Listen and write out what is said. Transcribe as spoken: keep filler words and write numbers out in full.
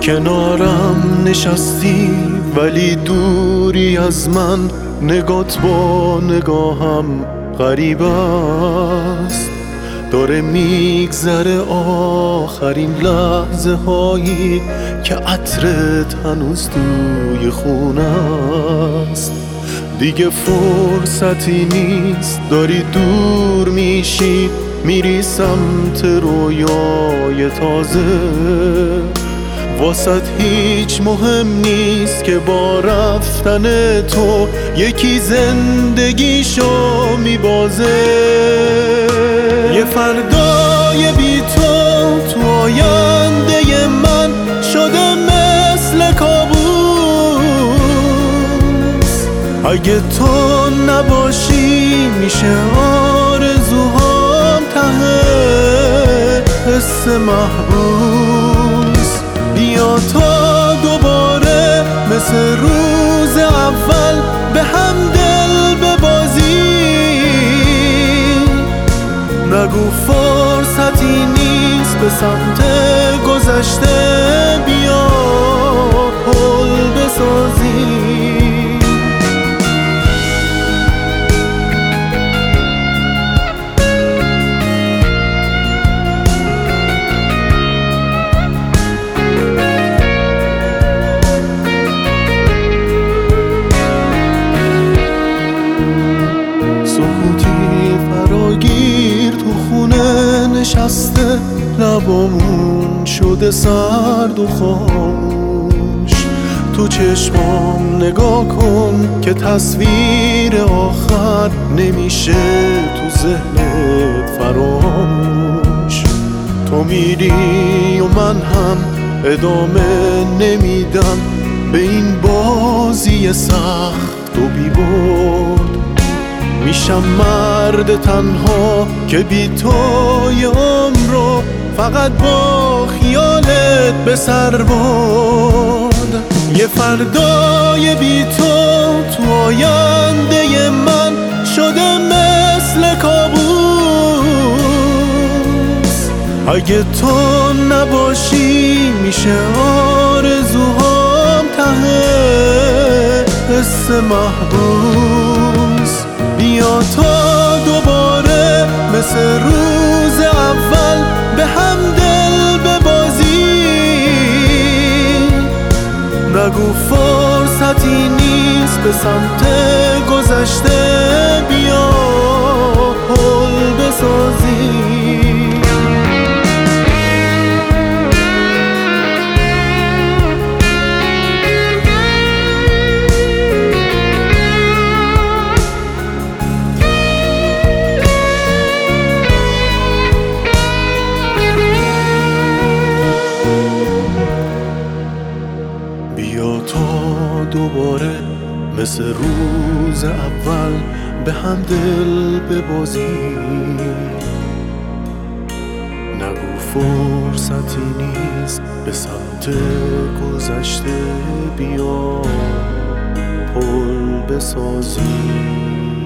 کنارم نشستی ولی دوری از من، نگات با نگاهم غریب است. داره میگذره آخرین لحظه هایی که عطرت هنوز توی خونه است. دیگه فرصتی نیست، داری دور میشی، میری سمت رویای تازه. واسط هیچ مهم نیست که با رفتن تو یکی زندگیشو میبازه. یه فردای بی تو تو آینده من شده مثل کابوس. اگه تو نباشی میشه آرزوهام ته حس محبوس. بیا تا دوباره مثل روز اول به هم دل ببازی. نگو فرصتی نیست به سمت گذشته، بیا پل بسازی. سکوتی فراگیر تو خونه نشسته، لبامون شده سرد و خاموش. تو چشمام نگاه کن که تصویر آخر نمیشه تو ذهنت فراموش. تو میری و من هم ادامه نمیدم به این بازی سخت و بی برد. میشم مرد تنها که بی توی عمرو فقط با خیالت به سر برد. یه فردای بی تو تو آینده من شده مثل کابوس. اگه تو نباشی میشه آرزوهام ته حس محبوس. بیا تا دوباره مثل روز اول به هم دل ببازی. نگو فرصتی نیست به سمت گذشته، بیا پل بسازی. بیا تا دوباره مثل روز اول به هم دل ببازی. نگو فرصتی نیست به سمت گذشته، بیا پل بسازی.